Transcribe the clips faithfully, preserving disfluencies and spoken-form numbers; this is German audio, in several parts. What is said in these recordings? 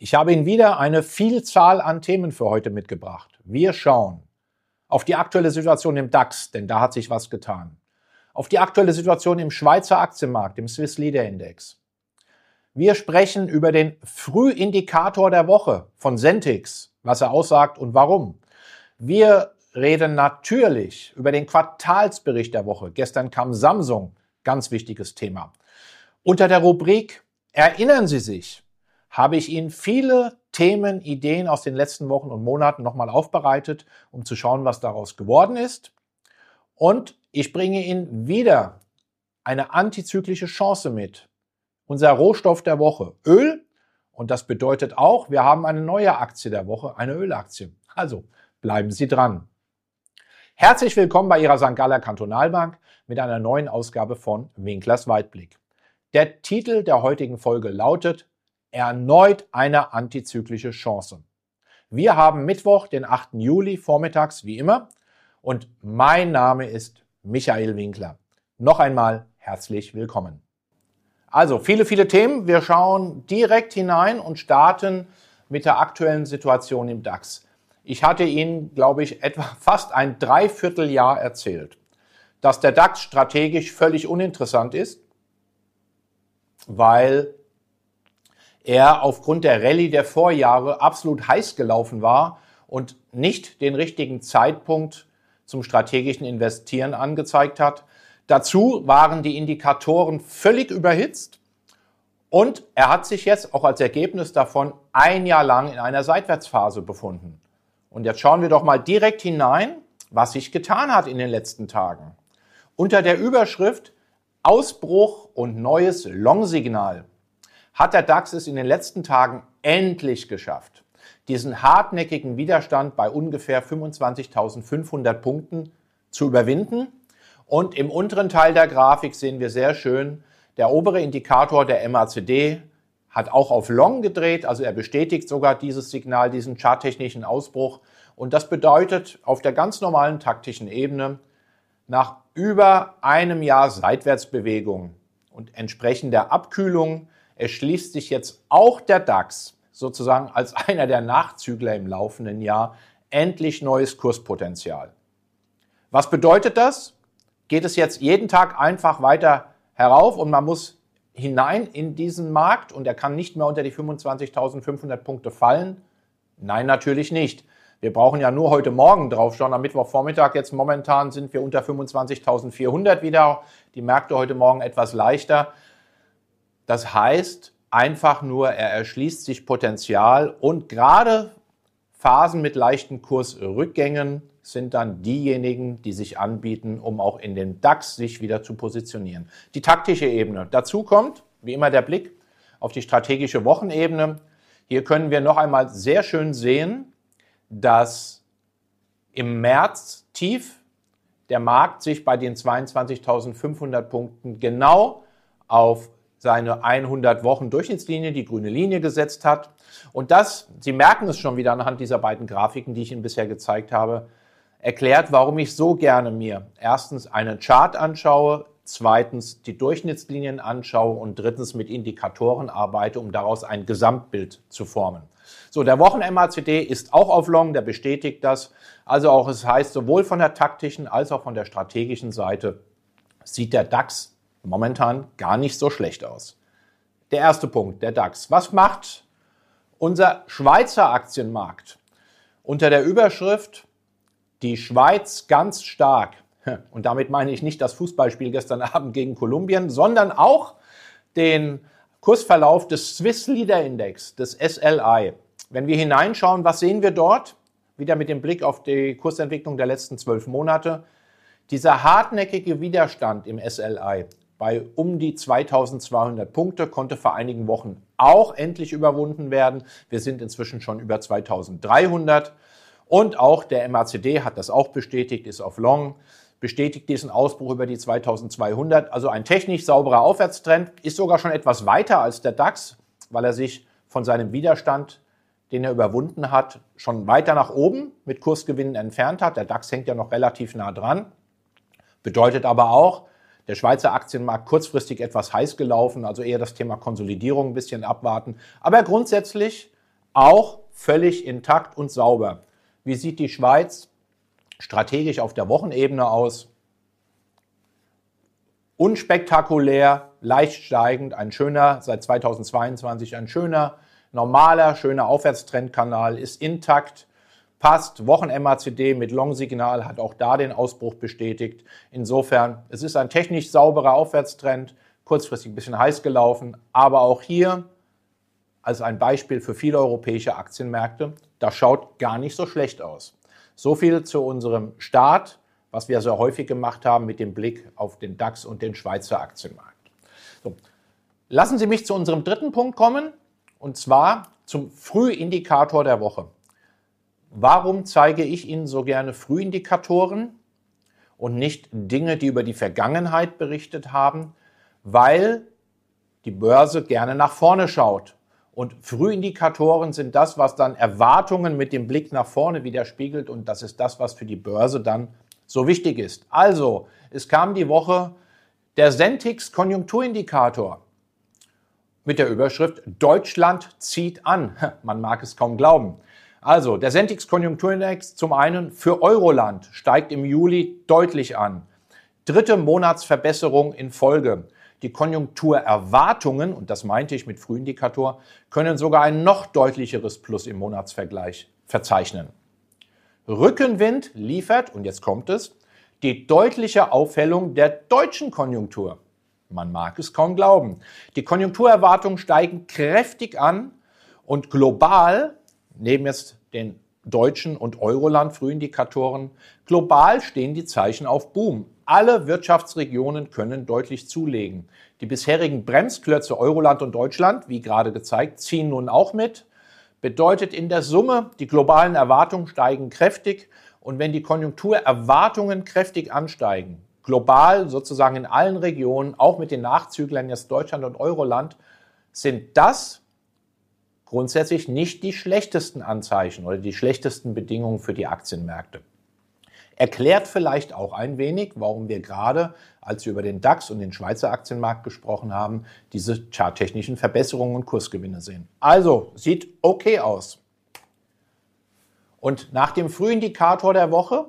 Ich habe Ihnen wieder eine Vielzahl an Themen für heute mitgebracht. Wir schauen auf die aktuelle Situation im DAX, denn da hat sich was getan. Auf die aktuelle Situation im Schweizer Aktienmarkt, im Swiss Leader Index. Wir sprechen über den Frühindikator der Woche von Sentix, was er aussagt und warum. Wir reden natürlich über den Quartalsbericht der Woche. Gestern kam Samsung, ganz wichtiges Thema. Unter der Rubrik Erinnern Sie sich, habe ich Ihnen viele Themen, Ideen aus den letzten Wochen und Monaten nochmal aufbereitet, um zu schauen, was daraus geworden ist. Und ich bringe Ihnen wieder eine antizyklische Chance mit. Unser Rohstoff der Woche, Öl. Und das bedeutet auch, wir haben eine neue Aktie der Woche, eine Ölaktie. Also bleiben Sie dran. Herzlich willkommen bei Ihrer Sankt Galler Kantonalbank mit einer neuen Ausgabe von Winklers Weitblick. Der Titel der heutigen Folge lautet Erneut eine antizyklische Chance. Wir haben Mittwoch, den achten Juli, vormittags wie immer. Und mein Name ist Michael Winkler. Noch einmal herzlich willkommen. Also viele, viele Themen. Wir schauen direkt hinein und starten mit der aktuellen Situation im DAX. Ich hatte Ihnen, glaube ich, etwa fast ein Dreivierteljahr erzählt, dass der DAX strategisch völlig uninteressant ist, weil er aufgrund der Rallye der Vorjahre absolut heiß gelaufen war und nicht den richtigen Zeitpunkt zum strategischen Investieren angezeigt hat. Dazu waren die Indikatoren völlig überhitzt und er hat sich jetzt auch als Ergebnis davon ein Jahr lang in einer Seitwärtsphase befunden. Und jetzt schauen wir doch mal direkt hinein, was sich getan hat in den letzten Tagen. Unter der Überschrift Ausbruch und neues Long-Signal hat der DAX es in den letzten Tagen endlich geschafft, diesen hartnäckigen Widerstand bei ungefähr fünfundzwanzigtausendfünfhundert Punkten zu überwinden. Und im unteren Teil der Grafik sehen wir sehr schön, der obere Indikator der M A C D hat auch auf Long gedreht, also er bestätigt sogar dieses Signal, diesen charttechnischen Ausbruch. Und das bedeutet auf der ganz normalen taktischen Ebene, nach über einem Jahr Seitwärtsbewegung und entsprechender Abkühlung erschließt sich jetzt auch der DAX sozusagen als einer der Nachzügler im laufenden Jahr endlich neues Kurspotenzial. Was bedeutet das? Geht es jetzt jeden Tag einfach weiter herauf und man muss hinein in diesen Markt und er kann nicht mehr unter die fünfundzwanzigtausendfünfhundert Punkte fallen? Nein, natürlich nicht. Wir brauchen ja nur heute Morgen drauf schauen, am Mittwochvormittag. Jetzt momentan sind wir unter fünfundzwanzigtausendvierhundert wieder. Die Märkte heute Morgen etwas leichter. Das heißt einfach nur, er erschließt sich Potenzial und gerade Phasen mit leichten Kursrückgängen sind dann diejenigen, die sich anbieten, um auch in den DAX sich wieder zu positionieren. Die taktische Ebene. Dazu kommt, wie immer, der Blick auf die strategische Wochenebene. Hier können wir noch einmal sehr schön sehen, dass im März tief der Markt sich bei den zweiundzwanzigtausendfünfhundert Punkten genau auf seine hundert Wochen Durchschnittslinie, die grüne Linie gesetzt hat. Und das, Sie merken es schon wieder anhand dieser beiden Grafiken, die ich Ihnen bisher gezeigt habe, erklärt, warum ich so gerne mir erstens einen Chart anschaue, zweitens die Durchschnittslinien anschaue und drittens mit Indikatoren arbeite, um daraus ein Gesamtbild zu formen. So, der Wochen-M A C D ist auch auf Long, der bestätigt das. Also auch es heißt, sowohl von der taktischen als auch von der strategischen Seite sieht der DAX momentan gar nicht so schlecht aus. Der erste Punkt, der DAX. Was macht unser Schweizer Aktienmarkt? Unter der Überschrift Die Schweiz ganz stark. Und damit meine ich nicht das Fußballspiel gestern Abend gegen Kolumbien, sondern auch den Kursverlauf des Swiss Leader Index, des S L I. Wenn wir hineinschauen, was sehen wir dort? Wieder mit dem Blick auf die Kursentwicklung der letzten zwölf Monate. Dieser hartnäckige Widerstand im S L I bei um die zweitausendzweihundert Punkte konnte vor einigen Wochen auch endlich überwunden werden. Wir sind inzwischen schon über zweitausenddreihundert und auch der M A C D hat das auch bestätigt, ist auf Long, bestätigt diesen Ausbruch über die zweitausendzweihundert. Also ein technisch sauberer Aufwärtstrend, ist sogar schon etwas weiter als der DAX, weil er sich von seinem Widerstand, den er überwunden hat, schon weiter nach oben mit Kursgewinnen entfernt hat. Der DAX hängt ja noch relativ nah dran. Bedeutet aber auch, der Schweizer Aktienmarkt kurzfristig etwas heiß gelaufen, also eher das Thema Konsolidierung ein bisschen abwarten. Aber grundsätzlich auch völlig intakt und sauber. Wie sieht die Schweiz strategisch auf der Wochenebene aus? Unspektakulär, leicht steigend, ein schöner, seit zweitausendzweiundzwanzig ein schöner, normaler, schöner Aufwärtstrendkanal, ist intakt, passt. Wochen-M A C D mit Long-Signal hat auch da den Ausbruch bestätigt. Insofern, es ist ein technisch sauberer Aufwärtstrend, kurzfristig ein bisschen heiß gelaufen, aber auch hier als ein Beispiel für viele europäische Aktienmärkte, das schaut gar nicht so schlecht aus. So viel zu unserem Start, was wir sehr häufig gemacht haben mit dem Blick auf den DAX und den Schweizer Aktienmarkt. So. Lassen Sie mich zu unserem dritten Punkt kommen, und zwar zum Frühindikator der Woche. Warum zeige ich Ihnen so gerne Frühindikatoren und nicht Dinge, die über die Vergangenheit berichtet haben? Weil die Börse gerne nach vorne schaut. Und Frühindikatoren sind das, was dann Erwartungen mit dem Blick nach vorne widerspiegelt, und das ist das, was für die Börse dann so wichtig ist. Also, es kam die Woche der Sentix Konjunkturindikator mit der Überschrift Deutschland zieht an. Man mag es kaum glauben. Also, der Sentix Konjunkturindex zum einen für Euroland steigt im Juli deutlich an. Dritte Monatsverbesserung in Folge. Die Konjunkturerwartungen, und das meinte ich mit Frühindikator, können sogar ein noch deutlicheres Plus im Monatsvergleich verzeichnen. Rückenwind liefert, und jetzt kommt es, die deutliche Aufhellung der deutschen Konjunktur. Man mag es kaum glauben. Die Konjunkturerwartungen steigen kräftig an und global, neben jetzt den deutschen und Euroland-Frühindikatoren, global stehen die Zeichen auf Boom. Alle Wirtschaftsregionen können deutlich zulegen. Die bisherigen Bremsklötze Euroland und Deutschland, wie gerade gezeigt, ziehen nun auch mit. Bedeutet in der Summe, die globalen Erwartungen steigen kräftig. Und wenn die Konjunkturerwartungen kräftig ansteigen, global sozusagen in allen Regionen, auch mit den Nachzüglern jetzt Deutschland und Euroland, sind das grundsätzlich nicht die schlechtesten Anzeichen oder die schlechtesten Bedingungen für die Aktienmärkte. Erklärt vielleicht auch ein wenig, warum wir gerade, als wir über den DAX und den Schweizer Aktienmarkt gesprochen haben, diese charttechnischen Verbesserungen und Kursgewinne sehen. Also, sieht okay aus. Und nach dem Frühindikator der Woche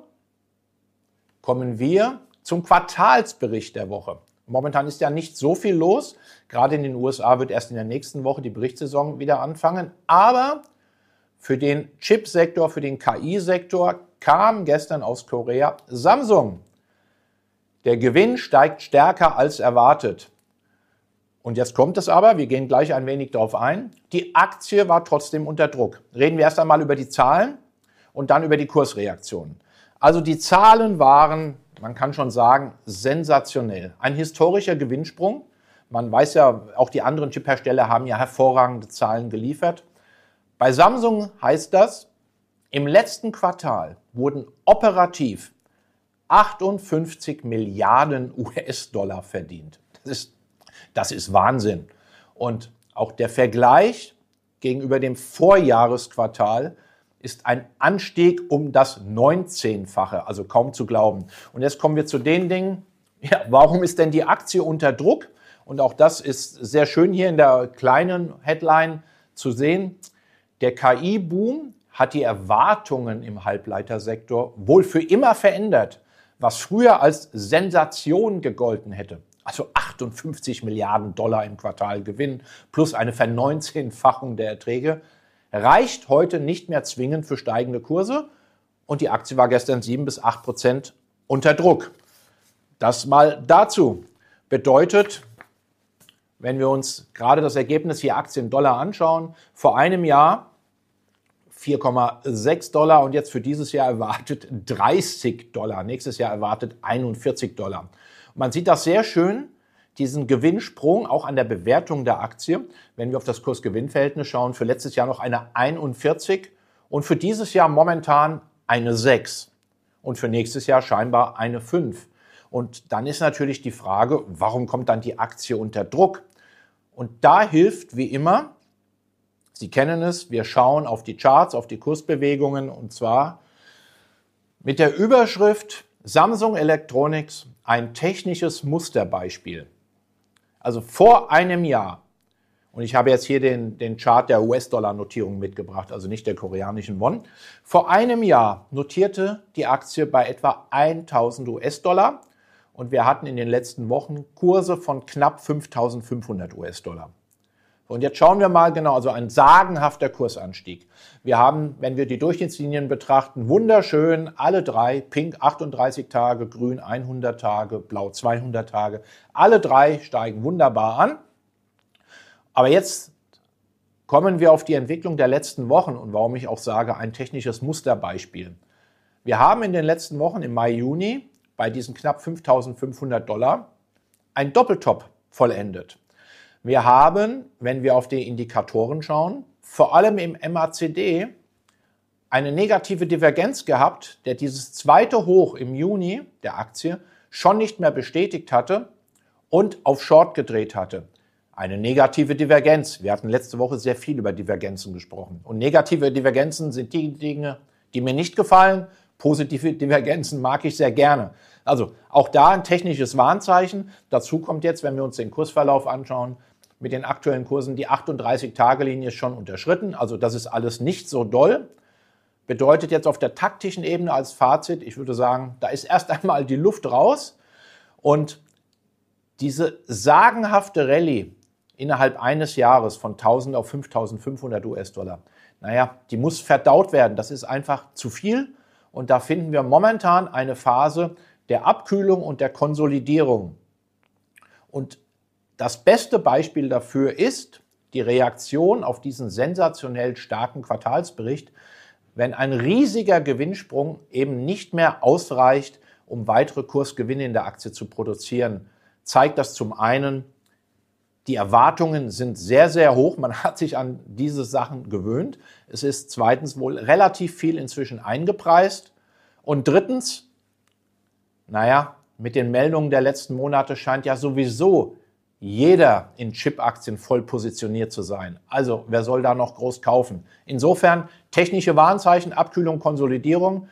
kommen wir zum Quartalsbericht der Woche. Momentan ist ja nicht so viel los. Gerade in den U S A wird erst in der nächsten Woche die Berichtssaison wieder anfangen. Aber für den Chipsektor, für den K I-Sektor kam gestern aus Korea Samsung. Der Gewinn steigt stärker als erwartet. Und jetzt kommt es aber, wir gehen gleich ein wenig darauf ein, die Aktie war trotzdem unter Druck. Reden wir erst einmal über die Zahlen und dann über die Kursreaktionen. Also die Zahlen waren, man kann schon sagen, sensationell. Ein historischer Gewinnsprung. Man weiß ja, auch die anderen Chiphersteller haben ja hervorragende Zahlen geliefert. Bei Samsung heißt das, im letzten Quartal wurden operativ achtundfünfzig Milliarden U S-Dollar verdient. Das ist, das ist Wahnsinn. Und auch der Vergleich gegenüber dem Vorjahresquartal ist ein Anstieg um das neunzehnfache, also kaum zu glauben. Und jetzt kommen wir zu den Dingen, ja, warum ist denn die Aktie unter Druck? Und auch das ist sehr schön hier in der kleinen Headline zu sehen. Der K I-Boom hat die Erwartungen im Halbleitersektor wohl für immer verändert, was früher als Sensation gegolten hätte. Also achtundfünfzig Milliarden Dollar im Quartal Gewinn plus eine Verneunzehnfachung der Erträge reicht heute nicht mehr zwingend für steigende Kurse, und die Aktie war gestern sieben bis acht Prozent unter Druck. Das mal dazu. Bedeutet, wenn wir uns gerade das Ergebnis hier Aktien Dollar anschauen, vor einem Jahr vier Komma sechs Dollar und jetzt für dieses Jahr erwartet dreißig Dollar. Nächstes Jahr erwartet einundvierzig Dollar. Und man sieht das sehr schön, diesen Gewinnsprung auch an der Bewertung der Aktie. Wenn wir auf das Kurs-Gewinn-Verhältnis schauen, für letztes Jahr noch eine einundvierzig und für dieses Jahr momentan eine sechs und für nächstes Jahr scheinbar eine fünf. Und dann ist natürlich die Frage, warum kommt dann die Aktie unter Druck? Und da hilft wie immer, Sie kennen es, wir schauen auf die Charts, auf die Kursbewegungen, und zwar mit der Überschrift Samsung Electronics, ein technisches Musterbeispiel. Also vor einem Jahr, Und ich habe jetzt hier den, den Chart der U S-Dollar-Notierung mitgebracht, also nicht der koreanischen Won. Vor einem Jahr notierte die Aktie bei etwa tausend U S-Dollar und wir hatten in den letzten Wochen Kurse von knapp fünftausendfünfhundert U S-Dollar. Und jetzt schauen wir mal genau, also ein sagenhafter Kursanstieg. Wir haben, wenn wir die Durchschnittslinien betrachten, wunderschön alle drei, pink achtunddreißig Tage, grün hundert Tage, blau zweihundert Tage, alle drei steigen wunderbar an. Aber jetzt kommen wir auf die Entwicklung der letzten Wochen und warum ich auch sage, ein technisches Musterbeispiel. Wir haben in den letzten Wochen im Mai, Juni bei diesen knapp fünftausendfünfhundert Dollar ein Doppeltop vollendet. Wir haben, wenn wir auf die Indikatoren schauen, vor allem im M A C D eine negative Divergenz gehabt, der dieses zweite Hoch im Juni der Aktie schon nicht mehr bestätigt hatte und auf Short gedreht hatte. Eine negative Divergenz. Wir hatten letzte Woche sehr viel über Divergenzen gesprochen. Und negative Divergenzen sind die Dinge, die mir nicht gefallen. Positive Divergenzen mag ich sehr gerne. Also auch da ein technisches Warnzeichen. Dazu kommt jetzt, wenn wir uns den Kursverlauf anschauen, mit den aktuellen Kursen, die achtunddreißig-Tage-Linie ist schon unterschritten. Also das ist alles nicht so doll. Bedeutet jetzt auf der taktischen Ebene als Fazit, ich würde sagen, da ist erst einmal die Luft raus. Und diese sagenhafte Rallye innerhalb eines Jahres von tausend auf fünftausendfünfhundert U S-Dollar, naja, die muss verdaut werden. Das ist einfach zu viel. Und da finden wir momentan eine Phase der Abkühlung und der Konsolidierung. Und das beste Beispiel dafür ist die Reaktion auf diesen sensationell starken Quartalsbericht, wenn ein riesiger Gewinnsprung eben nicht mehr ausreicht, um weitere Kursgewinne in der Aktie zu produzieren. Zeigt das zum einen, die Erwartungen sind sehr, sehr hoch. Man hat sich an diese Sachen gewöhnt. Es ist zweitens wohl relativ viel inzwischen eingepreist. Und drittens, naja, mit den Meldungen der letzten Monate scheint ja sowieso jeder in Chip-Aktien voll positioniert zu sein. Also, wer soll da noch groß kaufen? Insofern, technische Warnzeichen, Abkühlung, Konsolidierung,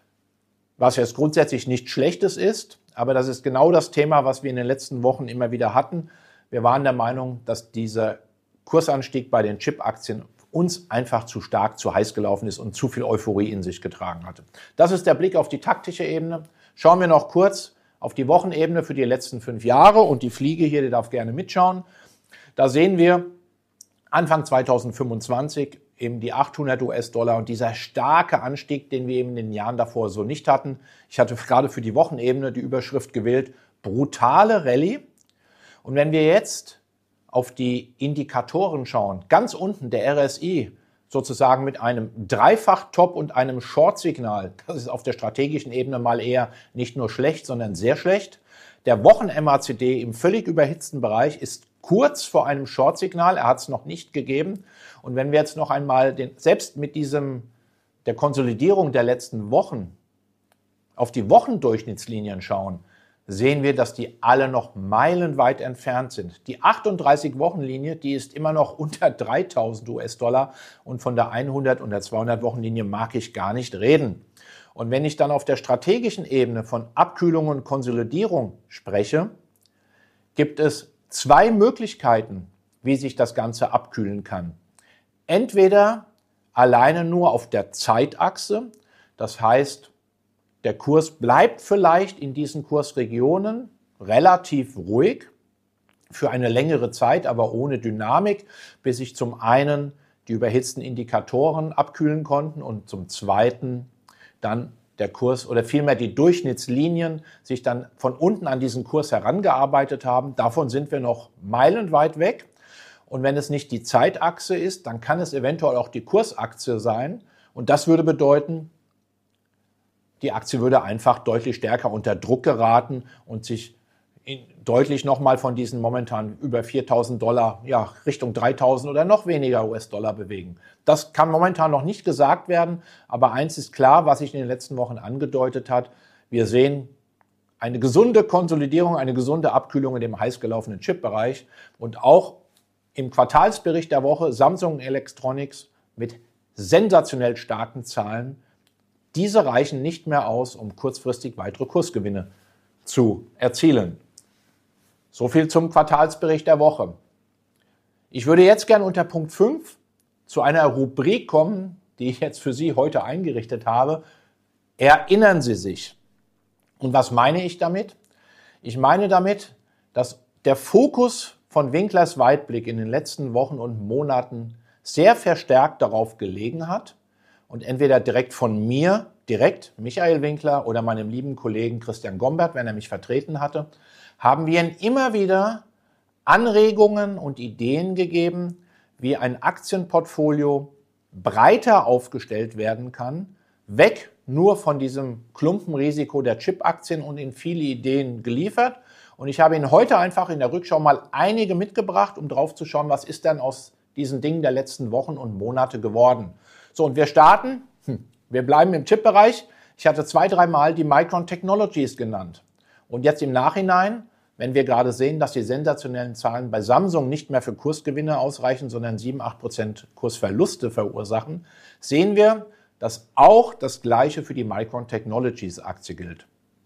was jetzt grundsätzlich nichts Schlechtes ist, aber das ist genau das Thema, was wir in den letzten Wochen immer wieder hatten. Wir waren der Meinung, dass dieser Kursanstieg bei den Chip-Aktien uns einfach zu stark, zu heiß gelaufen ist und zu viel Euphorie in sich getragen hatte. Das ist der Blick auf die taktische Ebene. Schauen wir noch kurz auf die Wochenebene für die letzten fünf Jahre und die Fliege hier, die darf gerne mitschauen. Da sehen wir Anfang zweitausendfünfundzwanzig eben die achthundert U S-Dollar und dieser starke Anstieg, den wir eben in den Jahren davor so nicht hatten. Ich hatte gerade für die Wochenebene die Überschrift gewählt, brutale Rallye. Und wenn wir jetzt auf die Indikatoren schauen, ganz unten der R S I sozusagen mit einem Dreifach-Top und einem Short-Signal, das ist auf der strategischen Ebene mal eher nicht nur schlecht, sondern sehr schlecht. Der Wochen-M A C D im völlig überhitzten Bereich ist kurz vor einem Short-Signal, er hat es noch nicht gegeben. Und wenn wir jetzt noch einmal, den, selbst mit diesem, der Konsolidierung der letzten Wochen auf die Wochendurchschnittslinien schauen, sehen wir, dass die alle noch meilenweit entfernt sind. Die achtunddreißig-Wochen-Linie, die ist immer noch unter dreitausend U S-Dollar und von der hundert- und der zweihundert-Wochen-Linie mag ich gar nicht reden. Und wenn ich dann auf der strategischen Ebene von Abkühlung und Konsolidierung spreche, gibt es zwei Möglichkeiten, wie sich das Ganze abkühlen kann. Entweder alleine nur auf der Zeitachse, das heißt, der Kurs bleibt vielleicht in diesen Kursregionen relativ ruhig für eine längere Zeit, aber ohne Dynamik, bis sich zum einen die überhitzten Indikatoren abkühlen konnten und zum zweiten dann der Kurs oder vielmehr die Durchschnittslinien sich dann von unten an diesen Kurs herangearbeitet haben. Davon sind wir noch meilenweit weg. Und wenn es nicht die Zeitachse ist, dann kann es eventuell auch die Kursachse sein. Und das würde bedeuten, die Aktie würde einfach deutlich stärker unter Druck geraten und sich in, deutlich nochmal von diesen momentan über viertausend Dollar ja, Richtung dreitausend oder noch weniger U S-Dollar bewegen. Das kann momentan noch nicht gesagt werden, aber eins ist klar, was sich in den letzten Wochen angedeutet hat. Wir sehen eine gesunde Konsolidierung, eine gesunde Abkühlung in dem heiß gelaufenen Chip-Bereich und auch im Quartalsbericht der Woche Samsung Electronics mit sensationell starken Zahlen. Diese reichen nicht mehr aus, um kurzfristig weitere Kursgewinne zu erzielen. So viel zum Quartalsbericht der Woche. Ich würde jetzt gerne unter Punkt fünf zu einer Rubrik kommen, die ich jetzt für Sie heute eingerichtet habe. Erinnern Sie sich. Und was meine ich damit? Ich meine damit, dass der Fokus von Winklers Weitblick in den letzten Wochen und Monaten sehr verstärkt darauf gelegen hat und entweder direkt von mir, direkt Michael Winkler oder meinem lieben Kollegen Christian Gombert, wenn er mich vertreten hatte, haben wir ihm immer wieder Anregungen und Ideen gegeben, wie ein Aktienportfolio breiter aufgestellt werden kann, weg nur von diesem Klumpenrisiko der Chip-Aktien und in viele Ideen geliefert. Und ich habe Ihnen heute einfach in der Rückschau mal einige mitgebracht, um drauf zu schauen, was ist denn aus diesen Dingen der letzten Wochen und Monate geworden. So, und wir starten, hm, wir bleiben im Chip-Bereich. Ich hatte zwei, dreimal die Micron Technologies genannt. Und jetzt im Nachhinein, wenn wir gerade sehen, dass die sensationellen Zahlen bei Samsung nicht mehr für Kursgewinne ausreichen, sondern sieben, acht Prozent Kursverluste verursachen, sehen wir, dass auch das Gleiche für die Micron Technologies Aktie gilt.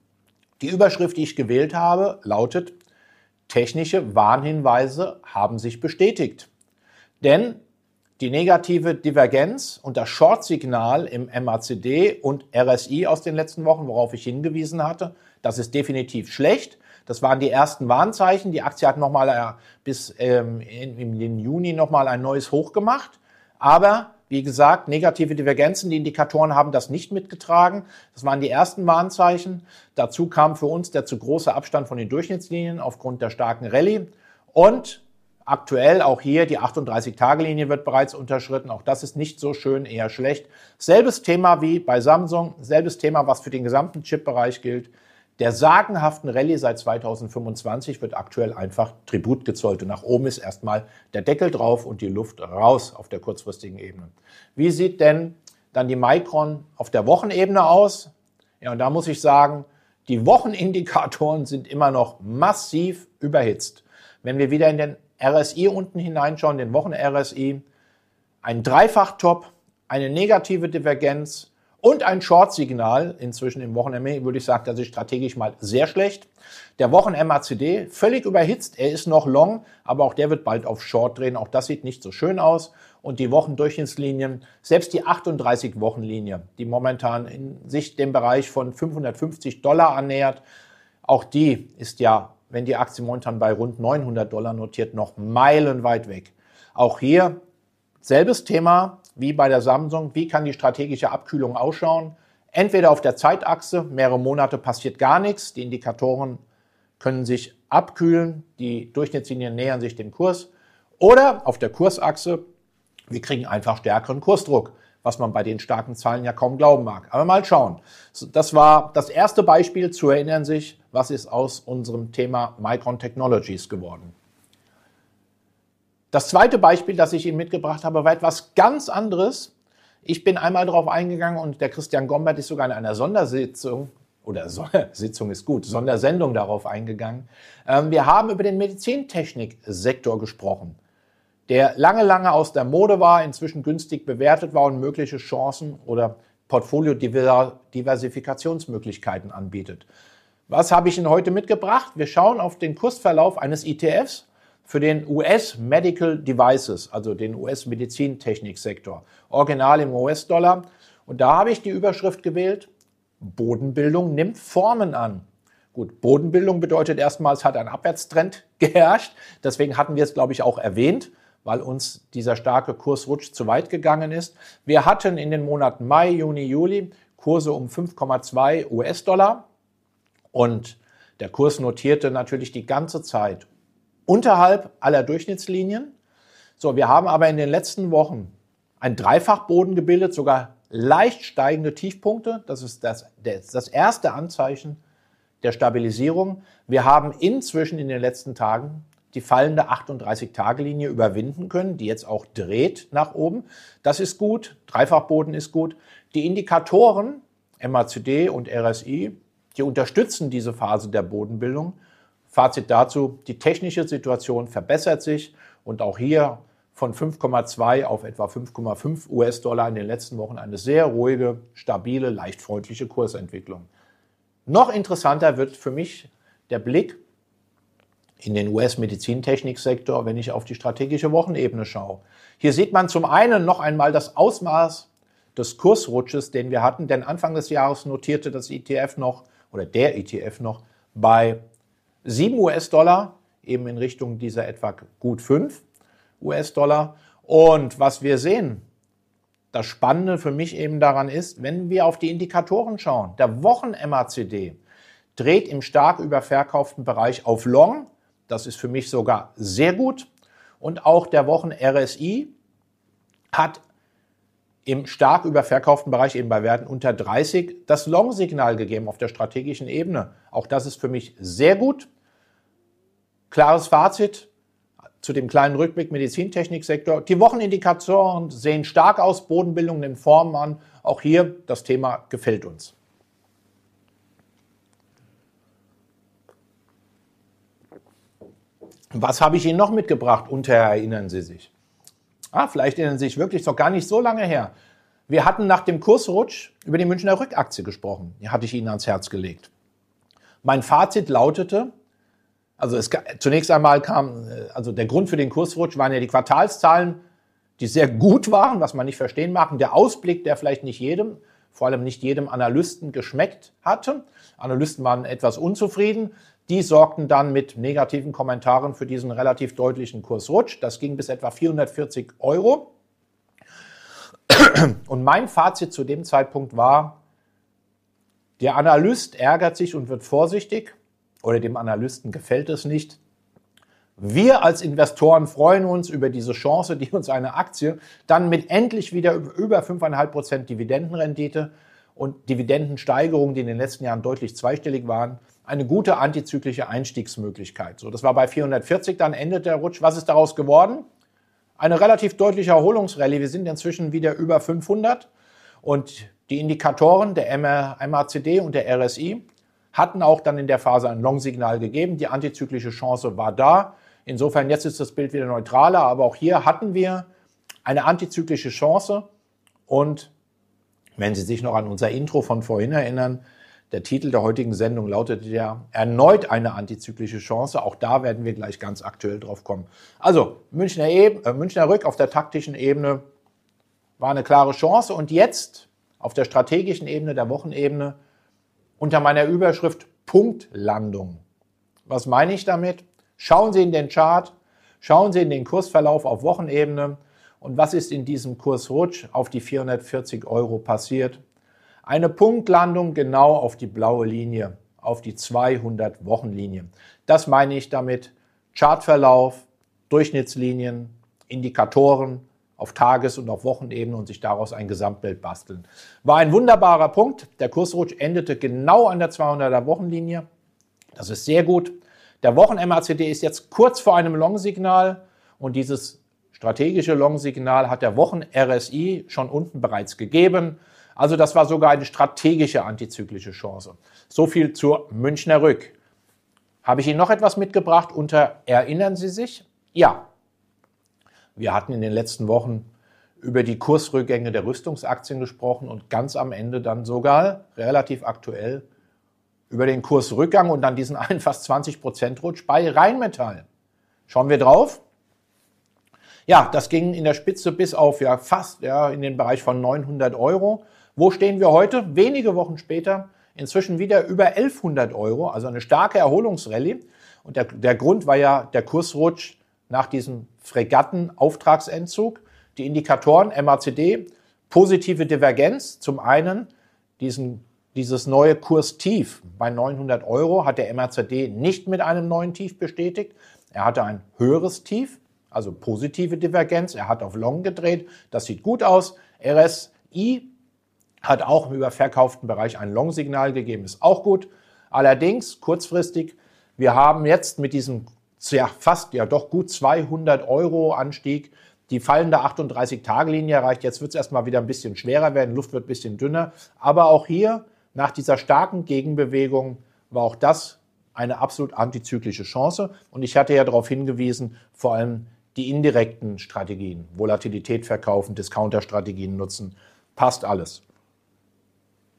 Die Überschrift, die ich gewählt habe, lautet: Technische Warnhinweise haben sich bestätigt. Denn die negative Divergenz und das Short-Signal im M A C D und R S I aus den letzten Wochen, worauf ich hingewiesen hatte, das ist definitiv schlecht. Das waren die ersten Warnzeichen. Die Aktie hat nochmal äh, bis ähm, in, im Juni nochmal ein neues Hoch gemacht. Aber wie gesagt, negative Divergenzen, die Indikatoren haben das nicht mitgetragen. Das waren die ersten Warnzeichen. Dazu kam für uns der zu große Abstand von den Durchschnittslinien aufgrund der starken Rallye. Und aktuell auch hier die achtunddreißig-Tage-Linie wird bereits unterschritten. Auch das ist nicht so schön, eher schlecht. Selbes Thema wie bei Samsung, selbes Thema, was für den gesamten Chip-Bereich gilt. Der sagenhaften Rallye seit zweitausendfünfundzwanzig wird aktuell einfach Tribut gezollt. Und nach oben ist erstmal der Deckel drauf und die Luft raus auf der kurzfristigen Ebene. Wie sieht denn dann die Micron auf der Wochenebene aus? Ja, und da muss ich sagen, die Wochenindikatoren sind immer noch massiv überhitzt. Wenn wir wieder in den R S I unten hineinschauen, den Wochen-R S I, ein Dreifach-Top, eine negative Divergenz und ein Short-Signal, inzwischen im Wochen-M A C D, würde ich sagen, das ist strategisch mal sehr schlecht. Der Wochen-M A C D, völlig überhitzt, er ist noch long, aber auch der wird bald auf Short drehen, auch das sieht nicht so schön aus. Und die Wochendurchschnittslinien, selbst die achtunddreißig-Wochen-Linie, die momentan in sich dem Bereich von fünfhundertfünfzig Dollar annähert, auch die ist ja, wenn die Aktie momentan bei rund neunhundert Dollar notiert, noch meilenweit weg. Auch hier selbes Thema wie bei der Samsung. Wie kann die strategische Abkühlung ausschauen? Entweder auf der Zeitachse, mehrere Monate passiert gar nichts, die Indikatoren können sich abkühlen, die Durchschnittslinien nähern sich dem Kurs. Oder auf der Kursachse, wir kriegen einfach stärkeren Kursdruck, was man bei den starken Zahlen ja kaum glauben mag. Aber mal schauen. Das war das erste Beispiel, zu erinnern sich, was ist aus unserem Thema Micron Technologies geworden. Das zweite Beispiel, das ich Ihnen mitgebracht habe, war etwas ganz anderes. Ich bin einmal darauf eingegangen und der Christian Gombert ist sogar in einer Sondersitzung, oder so, Sitzung ist gut, Sondersendung darauf eingegangen. Ähm, wir haben über den Medizintechniksektor gesprochen, der lange, lange aus der Mode war, inzwischen günstig bewertet war und mögliche Chancen oder Portfolio-Diversifikationsmöglichkeiten anbietet. Was habe ich Ihnen heute mitgebracht? Wir schauen auf den Kursverlauf eines E T Fs für den U S Medical Devices, also den U S-Medizintechniksektor, original im U S-Dollar. Und da habe ich die Überschrift gewählt: Bodenbildung nimmt Formen an. Gut, Bodenbildung bedeutet erstmals, hat ein Abwärtstrend geherrscht. Deswegen hatten wir es, glaube ich, auch erwähnt, weil uns dieser starke Kursrutsch zu weit gegangen ist. Wir hatten in den Monaten Mai, Juni, Juli Kurse um fünf Komma zwei U S-Dollar und der Kurs notierte natürlich die ganze Zeit unterhalb aller Durchschnittslinien. So, wir haben aber in den letzten Wochen einen Dreifachboden gebildet, sogar leicht steigende Tiefpunkte. Das ist das, das erste Anzeichen der Stabilisierung. Wir haben inzwischen in den letzten Tagen die fallende achtunddreißig-Tage-Linie überwinden können, die jetzt auch dreht nach oben. Das ist gut, Dreifachboden ist gut. Die Indikatoren M A C D und R S I, die unterstützen diese Phase der Bodenbildung. Fazit dazu: Die technische Situation verbessert sich und auch hier von fünf Komma zwei auf etwa fünf Komma fünf U S-Dollar in den letzten Wochen eine sehr ruhige, stabile, leicht freundliche Kursentwicklung. Noch interessanter wird für mich der Blick in den U S-Medizintechniksektor, wenn ich auf die strategische Wochenebene schaue. Hier sieht man zum einen noch einmal das Ausmaß des Kursrutsches, den wir hatten, denn Anfang des Jahres notierte das E T F noch, oder der E T F noch, bei sieben US-Dollar, eben in Richtung dieser etwa gut fünf US-Dollar. Und was wir sehen, das Spannende für mich eben daran ist, wenn wir auf die Indikatoren schauen, der Wochen-M A C D dreht im stark überverkauften Bereich auf Long, das ist für mich sogar sehr gut, und auch der Wochen-R S I hat im stark überverkauften Bereich, eben bei Werten unter dreißig, das Long-Signal gegeben auf der strategischen Ebene. Auch das ist für mich sehr gut. Klares Fazit zu dem kleinen Rückblick Medizintechniksektor. Die Wochenindikatoren sehen stark aus, Bodenbildung in Formen an. Auch hier, das Thema gefällt uns. Was habe ich Ihnen noch mitgebracht? Unter erinnern Sie sich. Ah, vielleicht erinnern Sie sich wirklich noch gar nicht so lange her. Wir hatten nach dem Kursrutsch über die Münchner Rück-Aktie gesprochen. Die hatte ich Ihnen ans Herz gelegt. Mein Fazit lautete, also es, zunächst einmal kam, also der Grund für den Kursrutsch waren ja die Quartalszahlen, die sehr gut waren, was man nicht verstehen mag. Und der Ausblick, der vielleicht nicht jedem, vor allem nicht jedem Analysten geschmeckt hatte. Analysten waren etwas unzufrieden. Die sorgten dann mit negativen Kommentaren für diesen relativ deutlichen Kursrutsch. Das ging bis etwa vierhundertvierzig Euro. Und mein Fazit zu dem Zeitpunkt war, der Analyst ärgert sich und wird vorsichtig, oder dem Analysten gefällt es nicht. Wir als Investoren freuen uns über diese Chance, die uns eine Aktie dann mit endlich wieder über fünf Komma fünf Prozent Dividendenrendite und Dividendensteigerungen, die in den letzten Jahren deutlich zweistellig waren, eine gute antizyklische Einstiegsmöglichkeit. So, das war bei vierhundertvierzig, dann endet der Rutsch. Was ist daraus geworden? Eine relativ deutliche Erholungsrallye. Wir sind inzwischen wieder über fünfhundert und die Indikatoren, der M A C D und der R S I, hatten auch dann in der Phase ein Long-Signal gegeben. Die antizyklische Chance war da. Insofern, jetzt ist das Bild wieder neutraler, aber auch hier hatten wir eine antizyklische Chance. Und wenn Sie sich noch an unser Intro von vorhin erinnern, der Titel der heutigen Sendung lautete ja erneut eine antizyklische Chance. Auch da werden wir gleich ganz aktuell drauf kommen. Also Münchner, Eben, äh, Münchner Rück auf der taktischen Ebene war eine klare Chance. Und jetzt auf der strategischen Ebene, der Wochenebene, unter meiner Überschrift Punktlandung. Was meine ich damit? Schauen Sie in den Chart, schauen Sie in den Kursverlauf auf Wochenebene und was ist in diesem Kursrutsch auf die vierhundertvierzig Euro passiert? Eine Punktlandung genau auf die blaue Linie, auf die zweihundert Wochenlinie. Das meine ich damit Chartverlauf, Durchschnittslinien, Indikatoren auf Tages- und auf Wochenebene und sich daraus ein Gesamtbild basteln. War ein wunderbarer Punkt. Der Kursrutsch endete genau an der zweihunderter Wochenlinie. Das ist sehr gut. Der Wochen-M A C D ist jetzt kurz vor einem Long-Signal und dieses strategische Long-Signal hat der Wochen-R S I schon unten bereits gegeben. Also das war sogar eine strategische antizyklische Chance. So viel zur Münchner Rück. Habe ich Ihnen noch etwas mitgebracht unter Erinnern Sie sich? Ja. Wir hatten in den letzten Wochen über die Kursrückgänge der Rüstungsaktien gesprochen und ganz am Ende dann sogar relativ aktuell über den Kursrückgang und dann diesen einen fast zwanzig Prozent Rutsch bei Rheinmetall. Schauen wir drauf. Ja, das ging in der Spitze bis auf ja fast ja, in den Bereich von neunhundert Euro. Wo stehen wir heute? Wenige Wochen später inzwischen wieder über elfhundert Euro, also eine starke Erholungsrallye. Und der, der Grund war ja der Kursrutsch nach diesem Fregatten-Auftragsentzug. Die Indikatoren M A C D, positive Divergenz. Zum einen diesen, dieses neue Kurstief bei neunhundert Euro hat der M A C D nicht mit einem neuen Tief bestätigt. Er hatte ein höheres Tief, also positive Divergenz. Er hat auf Long gedreht. Das sieht gut aus. R S I hat auch im überverkauften Bereich ein Long-Signal gegeben, ist auch gut. Allerdings kurzfristig, wir haben jetzt mit diesem ja, fast ja doch gut zweihundert Euro Anstieg die fallende achtunddreißig-Tage-Linie erreicht. Jetzt wird es erstmal wieder ein bisschen schwerer werden, Luft wird ein bisschen dünner. Aber auch hier, nach dieser starken Gegenbewegung, war auch das eine absolut antizyklische Chance. Und ich hatte ja darauf hingewiesen, vor allem die indirekten Strategien, Volatilität verkaufen, Discounter-Strategien nutzen, passt alles.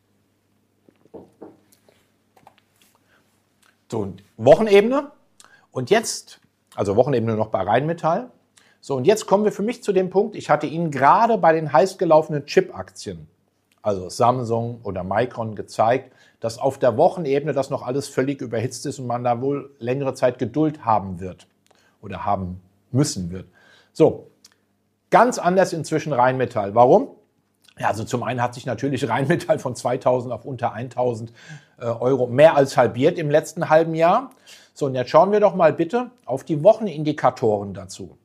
So, Wochenebene. Und jetzt, also Wochenebene noch bei Rheinmetall. So, und jetzt kommen wir für mich zu dem Punkt, ich hatte Ihnen gerade bei den heiß gelaufenen Chip-Aktien, also Samsung oder Micron, gezeigt, dass auf der Wochenebene das noch alles völlig überhitzt ist und man da wohl längere Zeit Geduld haben wird oder haben müssen wird. So, ganz anders inzwischen Rheinmetall. Warum? Ja, also zum einen hat sich natürlich Rheinmetall von zweitausend auf unter eintausend Euro mehr als halbiert im letzten halben Jahr. So, und jetzt schauen wir doch mal bitte auf die Wochenindikatoren dazu.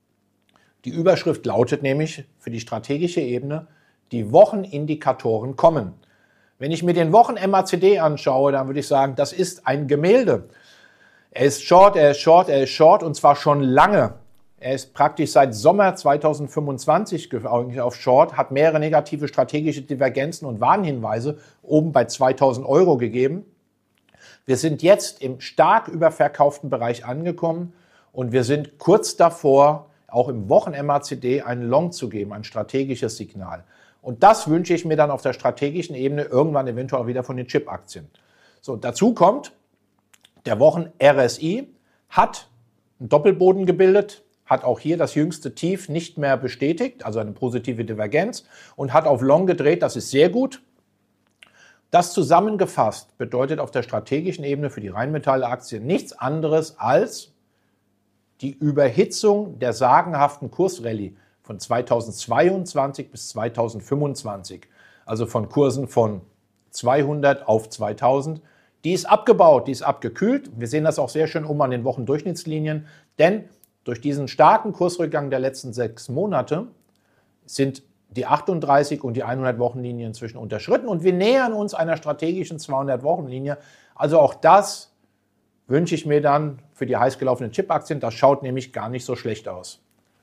Die Überschrift lautet nämlich für die strategische Ebene, die Wochenindikatoren kommen. Wenn ich mir den Wochen-M A C D anschaue, dann würde ich sagen, das ist ein Gemälde. Er ist short, er ist short, er ist short und zwar schon lange. Er ist praktisch seit Sommer zweitausendfünfundzwanzig eigentlich auf Short, hat mehrere negative strategische Divergenzen und Warnhinweise oben bei zweitausend Euro gegeben. Wir sind jetzt im stark überverkauften Bereich angekommen und wir sind kurz davor, auch im Wochen-M A C D einen Long zu geben, ein strategisches Signal. Und das wünsche ich mir dann auf der strategischen Ebene irgendwann eventuell auch wieder von den Chip-Aktien. So, dazu kommt, der Wochen-R S I hat einen Doppelboden gebildet, hat auch hier das jüngste Tief nicht mehr bestätigt, also eine positive Divergenz, und hat auf Long gedreht, das ist sehr gut. Das zusammengefasst bedeutet auf der strategischen Ebene für die Rheinmetall-Aktien nichts anderes als die Überhitzung der sagenhaften Kursrallye von zweitausendzweiundzwanzig bis zweitausendfünfundzwanzig, also von Kursen von zweihundert auf zweitausend. Die ist abgebaut, die ist abgekühlt. Wir sehen das auch sehr schön um an den Wochendurchschnittslinien, denn durch diesen starken Kursrückgang der letzten sechs Monate sind die achtunddreißig und die hundert-Wochenlinie inzwischen unterschritten und wir nähern uns einer strategischen zweihundert-Wochenlinie. Also auch das wünsche ich mir dann für die heiß gelaufenen Chip-Aktien. Das schaut nämlich gar nicht so schlecht aus.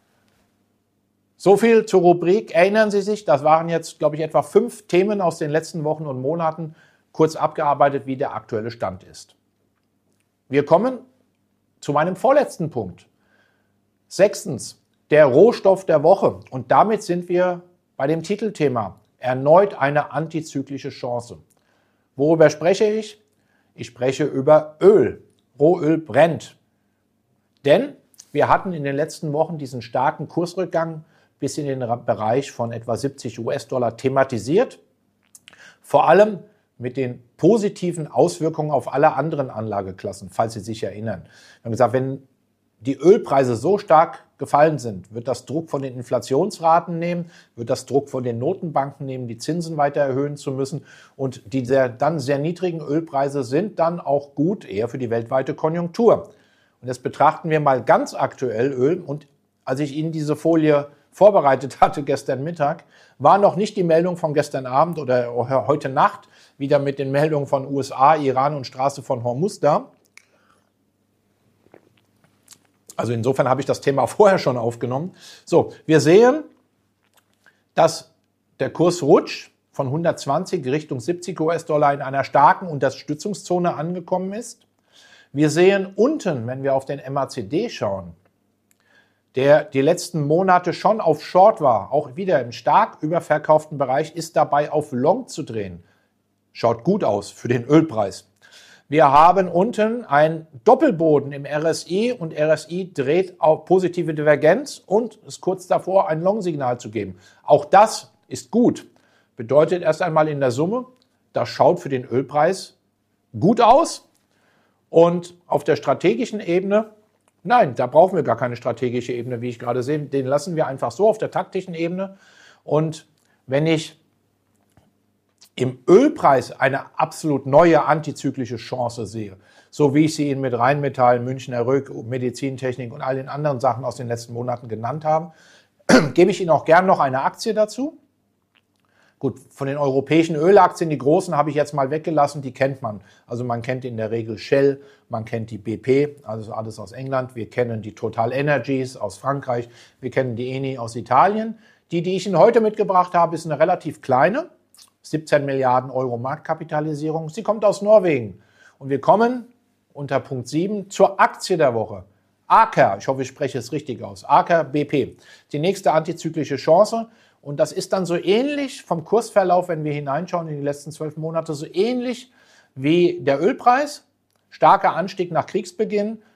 So viel zur Rubrik. Erinnern Sie sich, das waren jetzt, glaube ich, etwa fünf Themen aus den letzten Wochen und Monaten, kurz abgearbeitet, wie der aktuelle Stand ist. Wir kommen zu meinem vorletzten Punkt. Sechstens, der Rohstoff der Woche. Und damit sind wir bei dem Titelthema. Erneut eine antizyklische Chance. Worüber spreche ich? Ich spreche über Öl. Rohöl brennt. Denn wir hatten in den letzten Wochen diesen starken Kursrückgang bis in den Bereich von etwa siebzig US-Dollar thematisiert. Vor allem mit den positiven Auswirkungen auf alle anderen Anlageklassen, falls Sie sich erinnern. Wir haben gesagt, wenn die Ölpreise so stark gefallen sind, wird das Druck von den Inflationsraten nehmen, wird das Druck von den Notenbanken nehmen, die Zinsen weiter erhöhen zu müssen. Und die sehr, dann sehr niedrigen Ölpreise sind dann auch gut eher für die weltweite Konjunktur. Und jetzt betrachten wir mal ganz aktuell Öl. Und als ich Ihnen diese Folie vorbereitet hatte gestern Mittag, war noch nicht die Meldung von gestern Abend oder heute Nacht wieder mit den Meldungen von U S A, Iran und Straße von Hormuz da. Also insofern habe ich das Thema vorher schon aufgenommen. So, wir sehen, dass der Kursrutsch von hundertzwanzig Richtung siebzig US-Dollar in einer starken Unterstützungszone angekommen ist. Wir sehen unten, wenn wir auf den M A C D schauen, der die letzten Monate schon auf Short war, auch wieder im stark überverkauften Bereich, ist dabei auf Long zu drehen. Schaut gut aus für den Ölpreis. Wir haben unten einen Doppelboden im R S I und R S I dreht auf positive Divergenz und ist kurz davor, ein Long-Signal zu geben. Auch das ist gut. Bedeutet erst einmal in der Summe, das schaut für den Ölpreis gut aus. Und auf der strategischen Ebene, nein, da brauchen wir gar keine strategische Ebene, wie ich gerade sehe. Den lassen wir einfach so auf der taktischen Ebene. Und wenn ich im Ölpreis eine absolut neue antizyklische Chance sehe, so wie ich sie Ihnen mit Rheinmetall, Münchner Rück, Medizintechnik und all den anderen Sachen aus den letzten Monaten genannt habe, gebe ich Ihnen auch gern noch eine Aktie dazu. Gut, von den europäischen Ölaktien, die großen habe ich jetzt mal weggelassen, die kennt man. Also man kennt in der Regel Shell, man kennt die B P, also alles aus England, wir kennen die Total Energies aus Frankreich, wir kennen die Eni aus Italien. Die, die ich Ihnen heute mitgebracht habe, ist eine relativ kleine, siebzehn Milliarden Euro Marktkapitalisierung. Sie kommt aus Norwegen. Und wir kommen unter Punkt sieben zur Aktie der Woche. Aker, ich hoffe, ich spreche es richtig aus. Aker B P, die nächste antizyklische Chance. Und das ist dann so ähnlich vom Kursverlauf, wenn wir hineinschauen in die letzten zwölf Monate, so ähnlich wie der Ölpreis. Starker Anstieg nach Kriegsbeginn,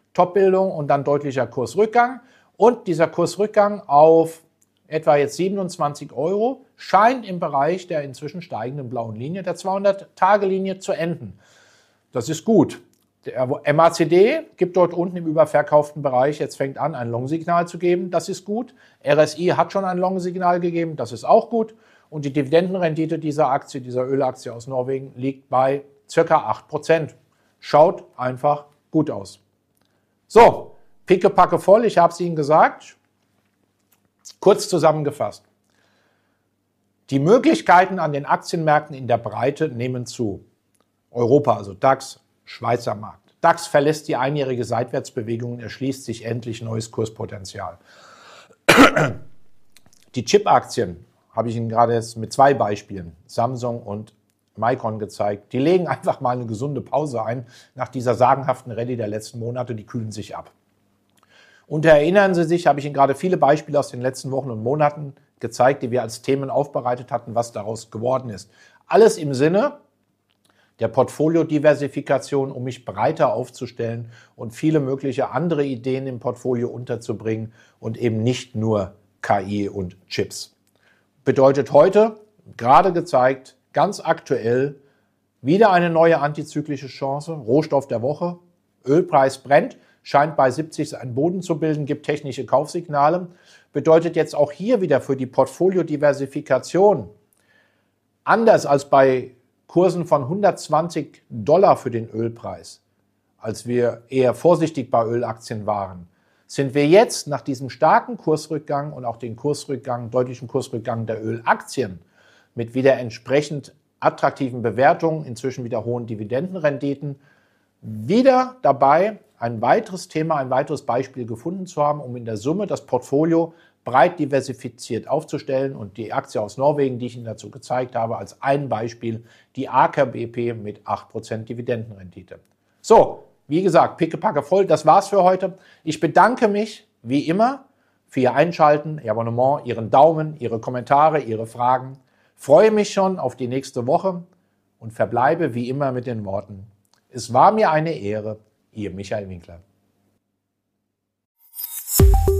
Top-Bildung und dann deutlicher Kursrückgang. Und dieser Kursrückgang auf etwa jetzt siebenundzwanzig Euro scheint im Bereich der inzwischen steigenden blauen Linie, der zweihundert-Tage-Linie, zu enden. Das ist gut. Der M A C D gibt dort unten im überverkauften Bereich, jetzt fängt an, ein Long-Signal zu geben. Das ist gut. R S I hat schon ein Long-Signal gegeben. Das ist auch gut. Und die Dividendenrendite dieser Aktie, dieser Ölaktie aus Norwegen, liegt bei ca. acht Prozent. Schaut einfach gut aus. So, pickepacke voll, ich habe es Ihnen gesagt. Kurz zusammengefasst. Die Möglichkeiten an den Aktienmärkten in der Breite nehmen zu. Europa, also DAX, Schweizer Markt. DAX verlässt die einjährige Seitwärtsbewegung und erschließt sich endlich neues Kurspotenzial. Die Chip-Aktien habe ich Ihnen gerade jetzt mit zwei Beispielen, Samsung und Micron, gezeigt. Die legen einfach mal eine gesunde Pause ein nach dieser sagenhaften Rallye der letzten Monate, die kühlen sich ab. Und erinnern Sie sich, habe ich Ihnen gerade viele Beispiele aus den letzten Wochen und Monaten gezeigt, die wir als Themen aufbereitet hatten, was daraus geworden ist. Alles im Sinne der Portfoliodiversifikation, um mich breiter aufzustellen und viele mögliche andere Ideen im Portfolio unterzubringen und eben nicht nur K I und Chips. Bedeutet heute, gerade gezeigt, ganz aktuell, wieder eine neue antizyklische Chance, Rohstoff der Woche, Ölpreis brennt, scheint bei siebzig einen Boden zu bilden, gibt technische Kaufsignale, bedeutet jetzt auch hier wieder für die Portfoliodiversifikation, anders als bei Kursen von hundertzwanzig Dollar für den Ölpreis, als wir eher vorsichtig bei Ölaktien waren, sind wir jetzt nach diesem starken Kursrückgang und auch den Kursrückgang, deutlichen Kursrückgang der Ölaktien mit wieder entsprechend attraktiven Bewertungen, inzwischen wieder hohen Dividendenrenditen, wieder dabei, ein weiteres Thema, ein weiteres Beispiel gefunden zu haben, um in der Summe das Portfolio breit diversifiziert aufzustellen und die Aktie aus Norwegen, die ich Ihnen dazu gezeigt habe, als ein Beispiel, die Aker B P mit acht Prozent Dividendenrendite. So, wie gesagt, pickepacke voll, das war's für heute. Ich bedanke mich, wie immer, für Ihr Einschalten, Ihr Abonnement, Ihren Daumen, Ihre Kommentare, Ihre Fragen. Freue mich schon auf die nächste Woche und verbleibe wie immer mit den Worten: Es war mir eine Ehre, Ihr Michael Winkler.